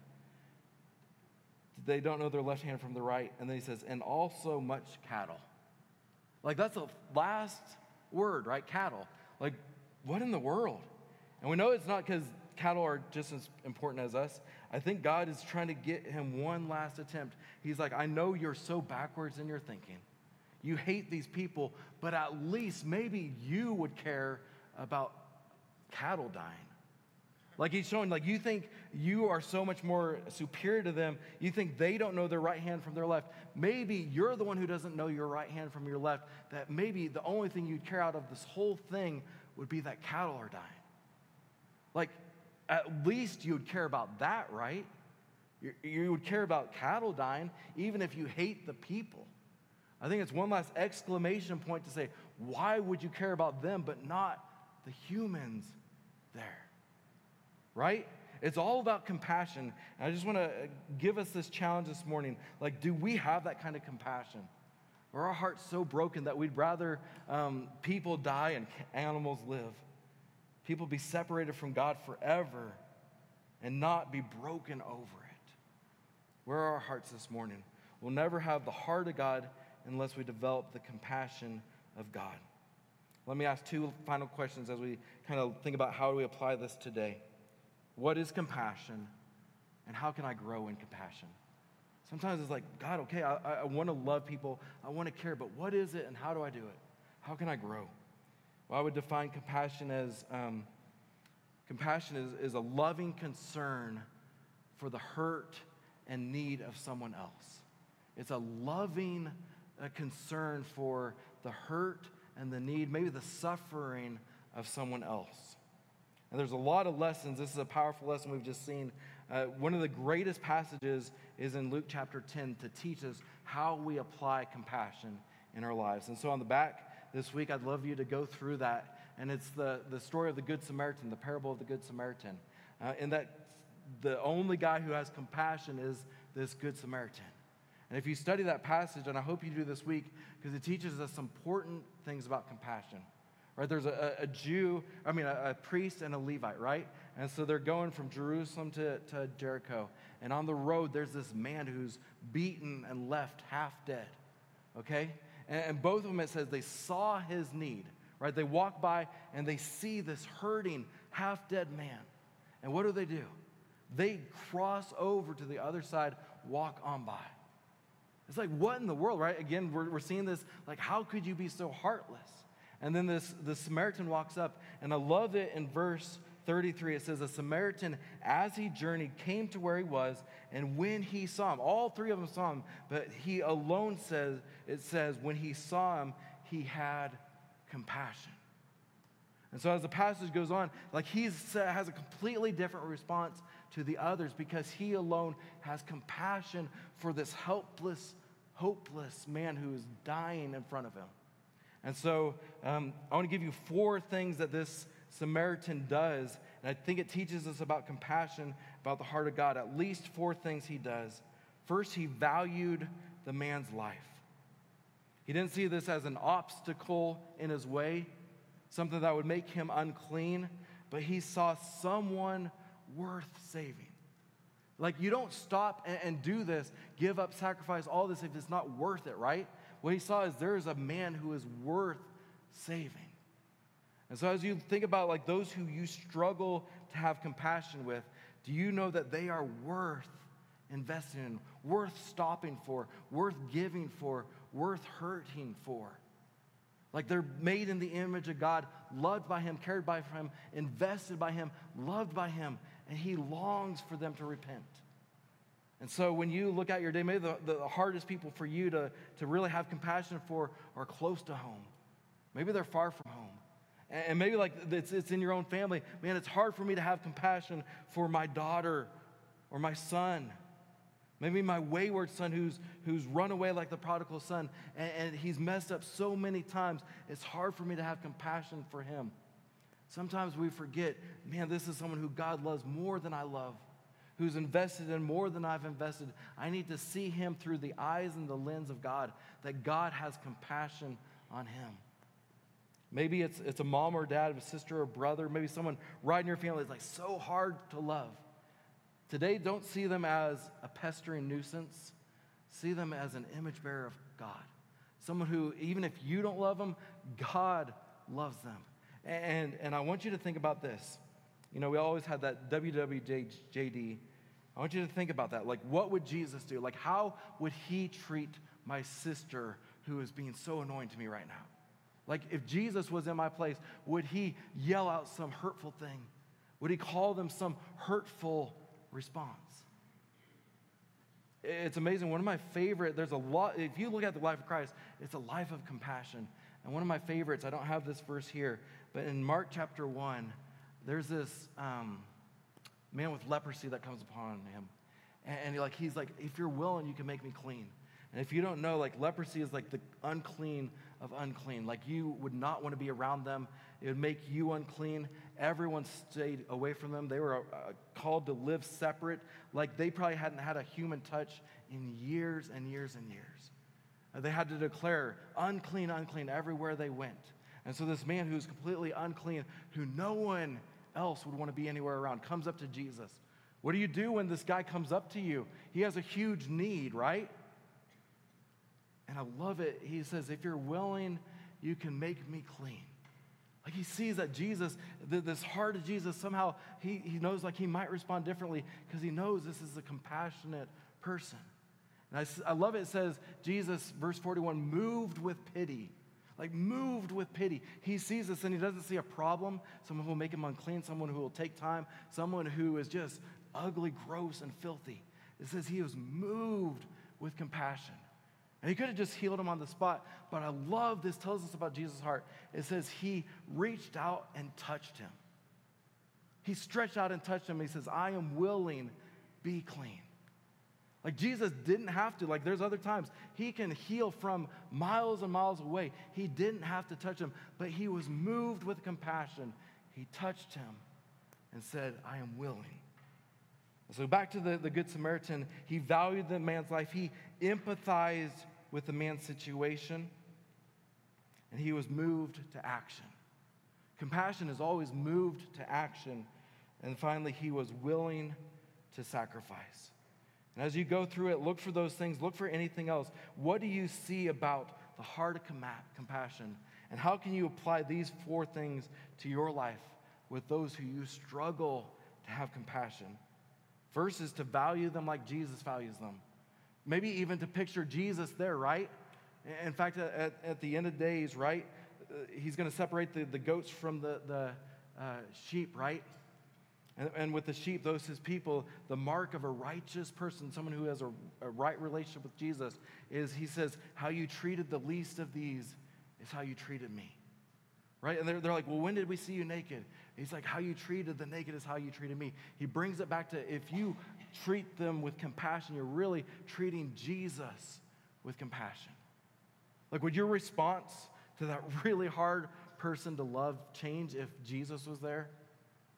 S1: They don't know their left hand from the right. And then he says, and also much cattle. That's the last word, right? Cattle. What in the world? And we know it's not because cattle are just as important as us. I think God is trying to get him one last attempt. He's like, I know you're so backwards in your thinking. You hate these people, but at least maybe you would care about cattle dying. He's showing, you think you are so much more superior to them. You think they don't know their right hand from their left. Maybe you're the one who doesn't know your right hand from your left, that maybe the only thing you'd care out of this whole thing would be that cattle are dying. At least you would care about that, right? You would care about cattle dying, even if you hate the people. I think it's one last exclamation point to say, why would you care about them but not the humans there? Right? It's all about compassion. And I just want to give us this challenge this morning. Do we have that kind of compassion? Or are our hearts so broken that we'd rather people die and animals live? People be separated from God forever and not be broken over it. Where are our hearts this morning? We'll never have the heart of God unless we develop the compassion of God. Let me ask two final questions as we kind of think about how do we apply this today. What is compassion, and how can I grow in compassion? Sometimes it's God, okay, I want to love people, I want to care, but what is it and how do I do it? How can I grow? Well, I would define compassion as, is a loving concern for the hurt and need of someone else. It's a loving concern for the hurt and the need, maybe the suffering of someone else. And there's a lot of lessons. This is a powerful lesson we've just seen. One of the greatest passages is in Luke chapter 10 to teach us how we apply compassion in our lives. And so on the back this week, I'd love you to go through that. And it's the story of the Good Samaritan, the parable of the Good Samaritan. And that the only guy who has compassion is this Good Samaritan. And if you study that passage, and I hope you do this week, because it teaches us some important things about compassion. Right, there's a priest and a Levite, right? And so they're going from Jerusalem to Jericho. And on the road, there's this man who's beaten and left half dead, okay? And both of them, it says they saw his need, right? They walk by and they see this hurting, half dead man. And what do? They cross over to the other side, walk on by. It's what in the world, right? Again, we're seeing this, how could you be so heartless? And then the Samaritan walks up, and I love it in verse 33. It says, a Samaritan, as he journeyed, came to where he was, and when he saw him, all three of them saw him, but he alone says, when he saw him, he had compassion. And so as the passage goes on, he has a completely different response to the others because he alone has compassion for this helpless, hopeless man who is dying in front of him. And so I want to give you 4 things that this Samaritan does, and I think it teaches us about compassion, about the heart of God. At least 4 things he does. First, he valued the man's life. He didn't see this as an obstacle in his way, something that would make him unclean, but he saw someone worth saving. Like, you don't stop and do this, give up, sacrifice, all this if it's not worth it, right? What he saw is there is a man who is worth saving. And so as you think about like those who you struggle to have compassion with, do you know that they are worth investing in, worth stopping for, worth giving for, worth hurting for? Like, they're made in the image of God, loved by him, cared by him, invested by him, loved by him, and he longs for them to repent. And so when you look at your day, maybe the hardest people for you to really have compassion for are close to home. Maybe they're far from home. And maybe like it's in your own family. Man, it's hard for me to have compassion for my daughter or my son. Maybe my wayward son who's run away like the prodigal son, and he's messed up so many times, it's hard for me to have compassion for him. Sometimes we forget, man, this is someone who God loves more than I love, who's invested in more than I've invested. I need to see him through the eyes and the lens of God, that God has compassion on him. Maybe it's a mom or dad, a sister or brother, maybe someone right in your family is like so hard to love. Today, don't see them as a pestering nuisance. See them as an image bearer of God. Someone who, even if you don't love them, God loves them. And I want you to think about this. You know, we always had that WWJD. I want you to think about that. Like, what would Jesus do? Like, how would he treat my sister who is being so annoying to me right now? Like, if Jesus was in my place, would he yell out some hurtful thing? Would he call them some hurtful response? It's amazing. One of my favorite, there's a lot, if you look at the life of Christ, it's a life of compassion. And one of my favorites, I don't have this verse here, but in Mark chapter 1, there's this man with leprosy that comes upon him. And he's like, if you're willing, you can make me clean. And if you don't know, like, leprosy is like the unclean of unclean. Like, you would not want to be around them. It would make you unclean. Everyone stayed away from them. They were called to live separate. Like, they probably hadn't had a human touch in years and years and years. They had to declare unclean, unclean everywhere they went. And so this man who's completely unclean, who no one else would want to be anywhere around, comes up to Jesus. What do you do when this guy comes up to you? He has a huge need, right? And I love it. He says, if you're willing, you can make me clean. Like, he sees that Jesus, this heart of Jesus, somehow he knows like he might respond differently because he knows this is a compassionate person. And I love it. It says, Jesus, verse 41, moved with pity. Like, moved with pity. He sees this and he doesn't see a problem, someone who will make him unclean, someone who will take time, someone who is just ugly, gross, and filthy. It says he was moved with compassion. And he could have just healed him on the spot, but I love this, tells us about Jesus' heart. It says he reached out and touched him. He stretched out and touched him. He says, I am willing, be clean. Like, Jesus didn't have to. Like, there's other times he can heal from miles and miles away. He didn't have to touch him, but he was moved with compassion. He touched him and said, I am willing. So back to the Good Samaritan, he valued the man's life. He empathized with the man's situation, and he was moved to action. Compassion is always moved to action, and finally, he was willing to sacrifice. And as you go through it, look for those things, look for anything else. What do you see about the heart of compassion, and how can you apply these 4 things to your life with those who you struggle to have compassion? First is to value them like Jesus values them. Maybe even to picture Jesus there, right? In fact, at the end of days, right, he's going to separate the goats from the sheep, right? And with the sheep, those his people, the mark of a righteous person, someone who has a right relationship with Jesus, is, he says, how you treated the least of these is how you treated me. Right? And they're like, well, when did we see you naked? He's like, how you treated the naked is how you treated me. He brings it back to, if you treat them with compassion, you're really treating Jesus with compassion. Like, would your response to that really hard person to love change if Jesus was there?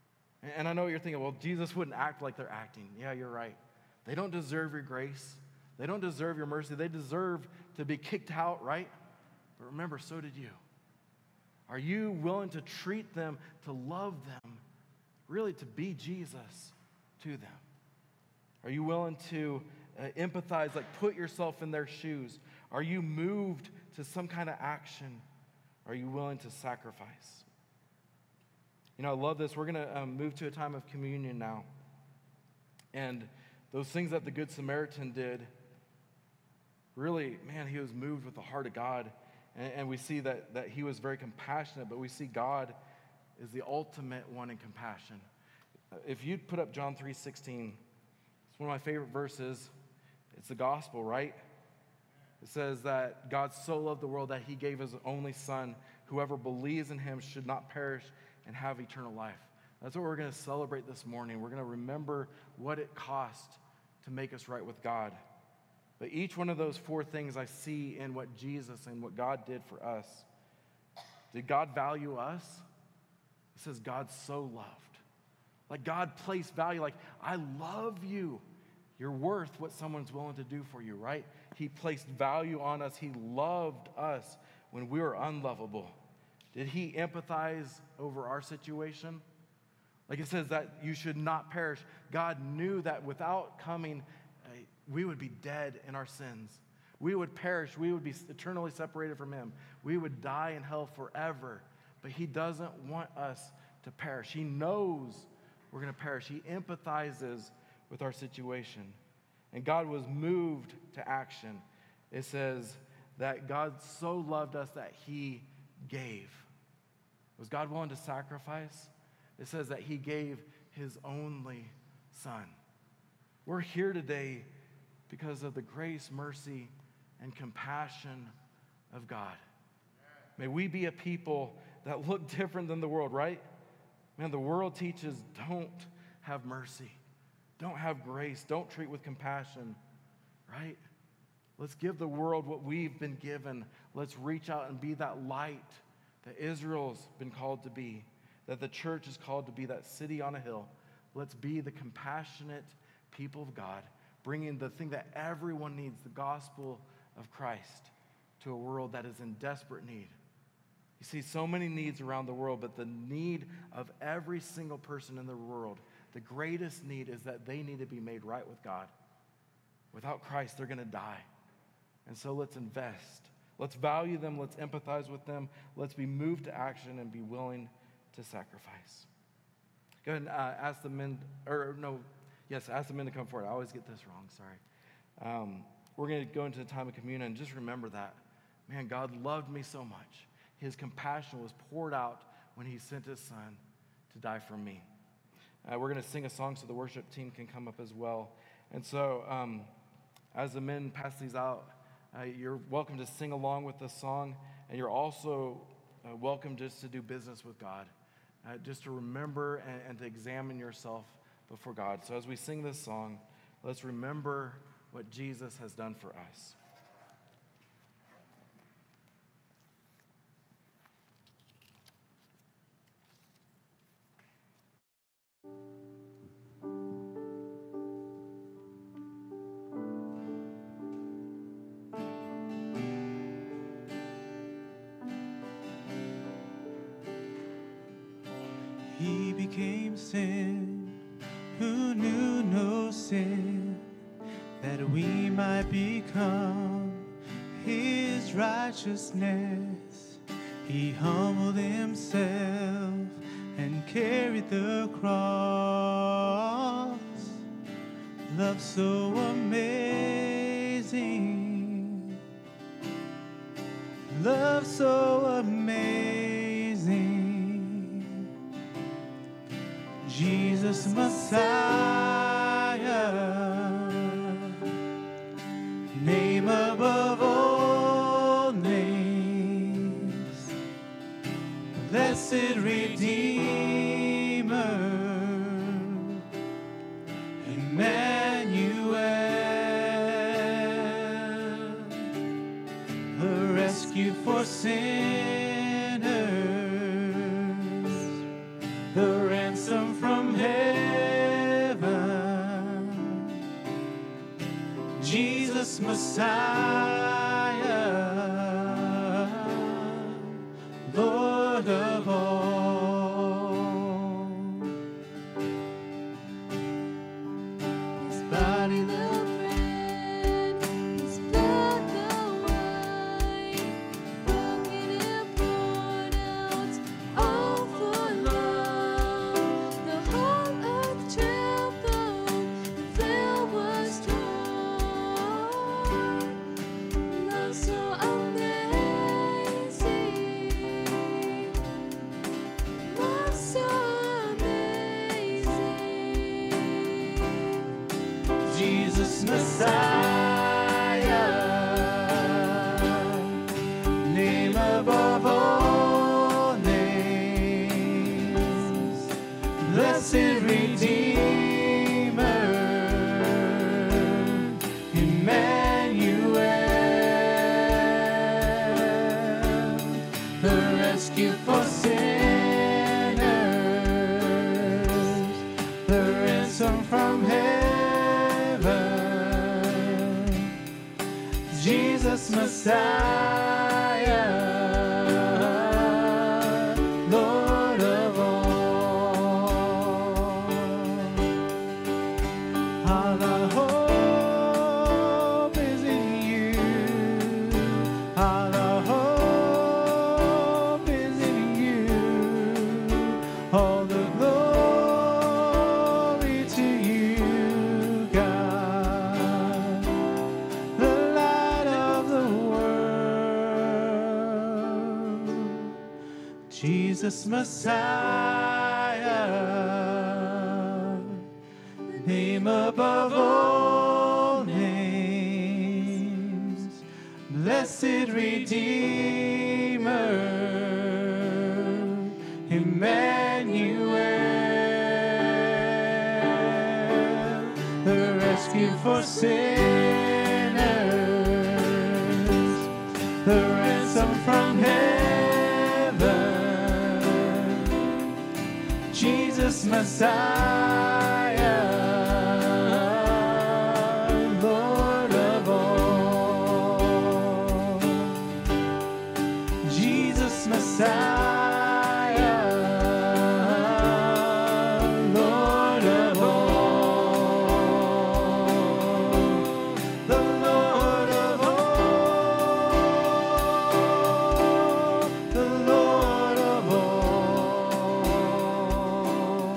S1: And I know you're thinking, well, Jesus wouldn't act like they're acting. Yeah, you're right. They don't deserve your grace. They don't deserve your mercy. They deserve to be kicked out, right? But remember, so did you. Are you willing to treat them, to love them, really to be Jesus to them? Are you willing to empathize, like put yourself in their shoes? Are you moved to some kind of action? Are you willing to sacrifice? You know, I love this. We're going to move to a time of communion now. And those things that the Good Samaritan did, really, man, he was moved with the heart of God. And we see that he was very compassionate, but we see God is the ultimate one in compassion. If you'd put up John 3:16, it's one of my favorite verses. It's the gospel, right? It says that God so loved the world that he gave his only son. Whoever believes in him should not perish and have eternal life. That's what we're going to celebrate this morning. We're going to remember what it cost to make us right with God. But each one of those four things I see in what Jesus and what God did for us. Did God value us? It says God so loved. Like God placed value, like I love you. You're worth what someone's willing to do for you, right? He placed value on us. He loved us when we were unlovable. Did he empathize over our situation? Like it says that you should not perish. God knew that without coming, we would be dead in our sins. We would perish. We would be eternally separated from him. We would die in hell forever. But he doesn't want us to perish. He knows we're going to perish. He empathizes with our situation. And God was moved to action. It says that God so loved us that he gave. Was God willing to sacrifice? It says that he gave his only son. We're here today because of the grace, mercy, and compassion of God. May we be a people that look different than the world, right? Man, the world teaches don't have mercy, don't have grace, don't treat with compassion, right? Let's give the world what we've been given. Let's reach out and be that light that Israel's been called to be, that the church is called to be, that city on a hill. Let's be the compassionate people of God, bringing the thing that everyone needs, the gospel of Christ, to a world that is in desperate need. You see so many needs around the world, but the need of every single person in the world, the greatest need is that they need to be made right with God. Without Christ, they're going to die. And so let's invest. Let's value them. Let's empathize with them. Let's be moved to action and be willing to sacrifice. Go ahead and ask the men, ask the men to come forward. I always get this wrong, sorry. We're going to go into the time of communion and just remember that. Man, God loved me so much. His compassion was poured out when he sent his son to die for me. We're going to sing a song so the worship team can come up as well. And so as the men pass these out, you're welcome to sing along with the song, and you're also welcome just to do business with God, just to remember and to examine yourself before God. So as we sing this song, let's remember what Jesus has done for us.
S2: He became sin, who knew no sin, that we might become his righteousness. He humbled himself and carried the cross. Love so amazing, love so amazing. Jesus Messiah, name above all names, blessed Redeemer, Emmanuel, a rescue for sinners, the ransom from heaven, Jesus Jesus Messiah, Lord of all.
S3: His body the bread, His blood the wine, broken and poured out, all for love. The whole earth trembled, the veil was torn. Love so amazing, love so amazing.
S2: Jesus Messiah, name above all names, blessed Redeemer, Emmanuel, the rescue for sinners, the ransom from heaven, Jesus Messiah, Lord of all. All our hope is in you. All our hope is in you. All the glory to you, God, the light of the world. Jesus Messiah, name above all names, blessed Redeemer, Emmanuel, the rescue for sinners, the ransom from heaven, Jesus Messiah, Lord of all. Jesus Messiah, Lord of all. The Lord of all. The Lord of all.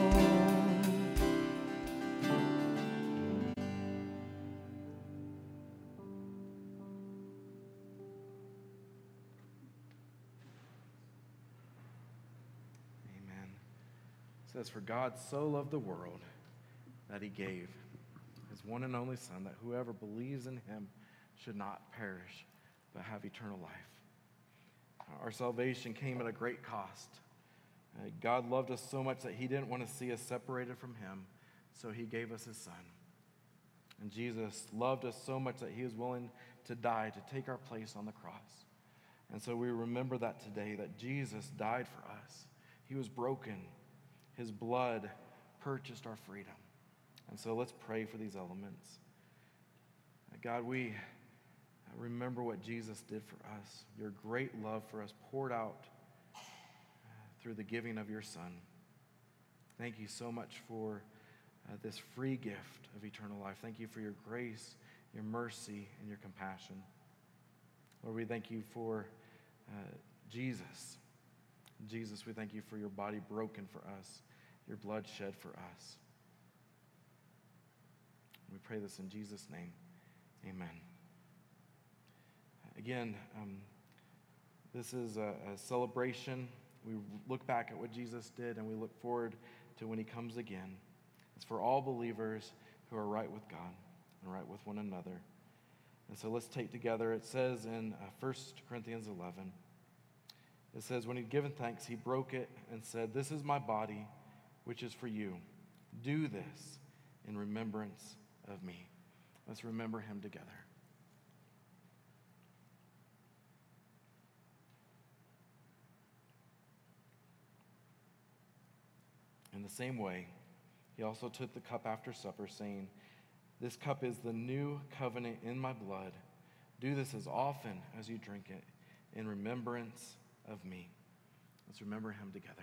S1: Amen. It says, "For God so loved the world that he gave his one and only Son, that whoever believes in him should not perish, but have eternal life." Our salvation came at a great cost. God loved us so much that he didn't want to see us separated from him, so he gave us his Son. And Jesus loved us so much that he was willing to die to take our place on the cross. And so we remember that today, that Jesus died for us. He was broken. His blood purchased our freedom. And so let's pray for these elements. God, we remember what Jesus did for us, your great love for us poured out through the giving of your Son. Thank you so much for this free gift of eternal life. Thank you for your grace, your mercy, and your compassion. Lord, we thank you for Jesus. Jesus, we thank you for your body broken for us, your blood shed for us. We pray this in Jesus' name. Amen. Again, this is a celebration. We look back at what Jesus did, and we look forward to when he comes again. It's for all believers who are right with God and right with one another. And so let's take together. It says in 1 Corinthians 11, it says, "When he'd given thanks, he broke it and said, 'This is my body, which is for you. Do this in remembrance of me.'" Let's remember him together. In the same way, he also took the cup after supper, saying, This cup is the new covenant in my blood. Do this as often as you drink it in remembrance of me. Let's remember him together.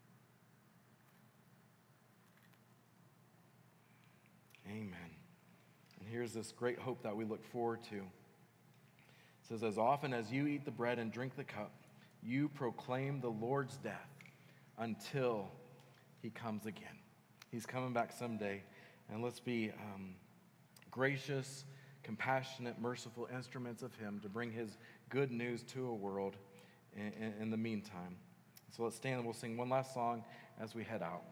S1: Amen. And here's this great hope that we look forward to. It says, as often as you eat the bread and drink the cup, you proclaim the Lord's death until he comes again. He's coming back someday. And let's be gracious, compassionate, merciful instruments of him to bring his good news to a world in the meantime. So let's stand and we'll sing one last song as we head out.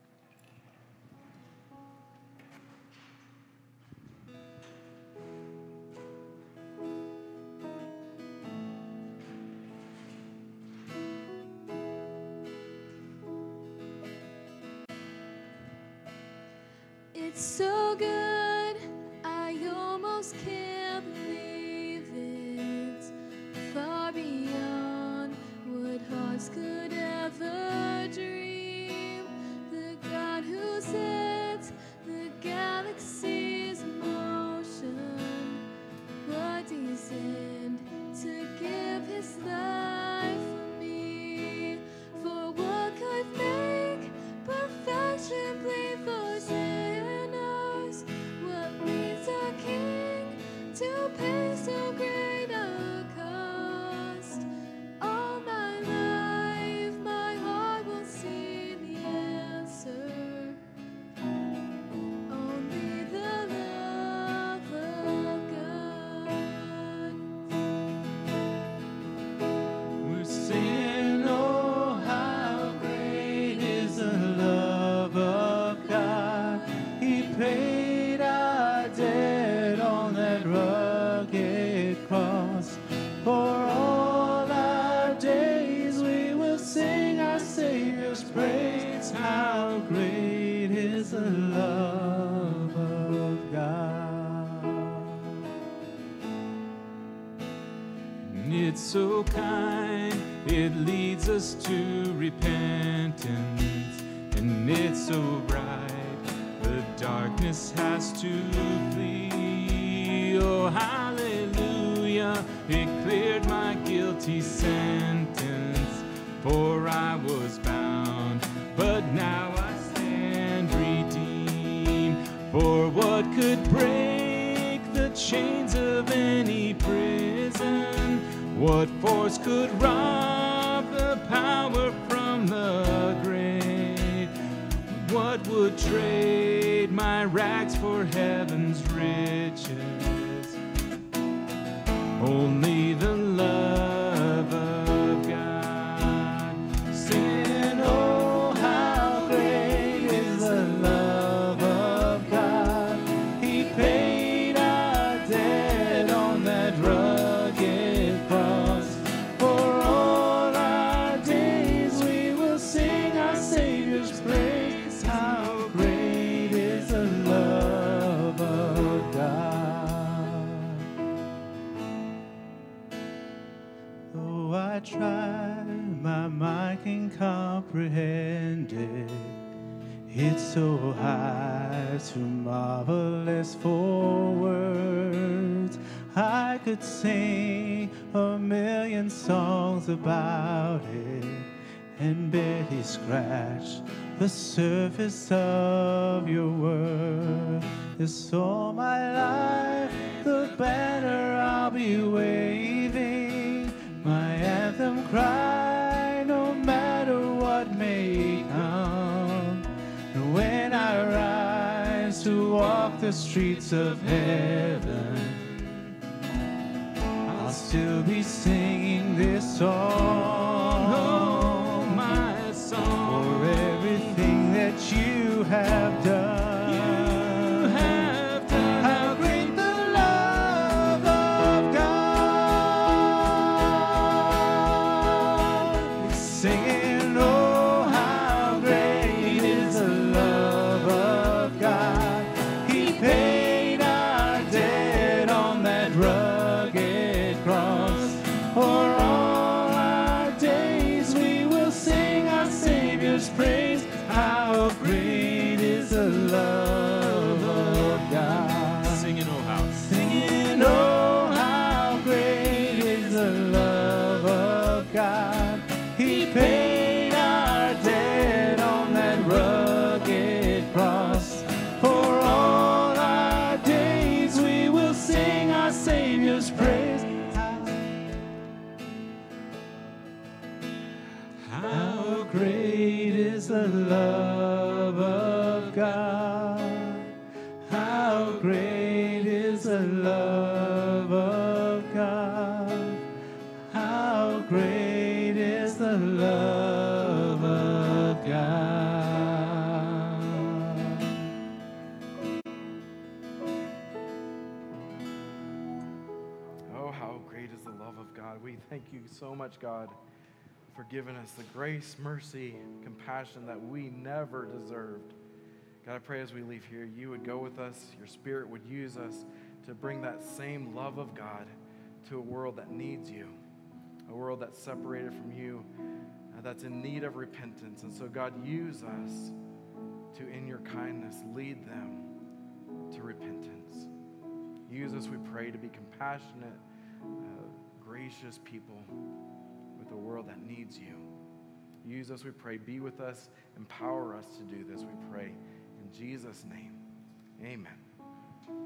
S3: It's so good, I almost can't believe it. Far beyond what hearts could ever dream. The God who sets the galaxies in motion would descend to give his life for me. For what could make perfection bleed for sinners? What leads a king to pay so great a cost? All my life, my heart will see the answer. Only the love of God.
S2: We're singing, oh, how great is the love of God. He paid our debt on that rugged cross. For all our days we will sing our Savior's praise. How great is the love of God. And it's so kind, it leads us to repentance. And it's so bright, the darkness has to flee. Oh, hallelujah, it cleared my guilty sentence. For I was bound, but now I stand redeemed. For what could break the chains of any prison? What force could rob the power from the grave? What would trade my rags for heaven's riches? Only the love of God. Sing, oh, how great is the love of God. He paid our debt on that rugged cross. For all our days we will sing our Savior's praise. How great is the love of God. Though I try, my mind can comprehend it. It's so high, too marvelous for words. I could sing a million songs about it and barely scratch the surface of your word. It's all my life, the banner I'll be waving, my anthem cry, no matter what may come. And when I rise to walk the streets of heaven, I'll still be singing this song. Oh, my song. For everything that you have done. You have done. How great the love of God. Singing, oh, how great is the love of God. He paid our debt on that rugged cross. For all our days we will sing our Savior's praise. love of God. How great is the love of God. How great is the love of God.
S1: Oh, how great is the love of God. We thank you so much, God, for giving us the grace, mercy, compassion that we never deserved. God, I pray as we leave here, you would go with us, your Spirit would use us to bring that same love of God to a world that needs you, a world that's separated from you, that's in need of repentance. And so, God, use us to, in your kindness, lead them to repentance. Use us, we pray, to be compassionate, gracious people with a world that needs you. Use us, we pray. Be with us. Empower us to do this, we pray. In Jesus' name, amen.